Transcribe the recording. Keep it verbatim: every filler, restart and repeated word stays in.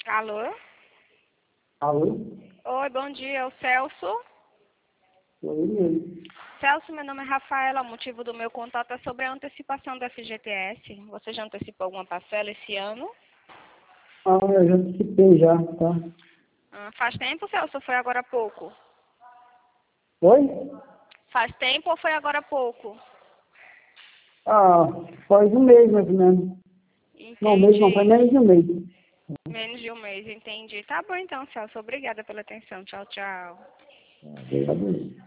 Alô? Alô? Oi, bom dia, é o Celso. Sou eu mesmo. Celso, meu nome é Rafaela, o motivo do meu contato é sobre a antecipação do F G T S. Você já antecipou alguma parcela esse ano? Ah, eu já antecipei já, tá? Ah, faz tempo, Celso, ou foi agora há pouco? Oi? Faz tempo ou foi agora há pouco? Ah, faz um mês mais ou menos. Não, um mês não, foi Entendi. menos de um mês. Menos de um mês, entendi. Tá bom então, Celso. Obrigada pela atenção. Tchau, tchau. Obrigado.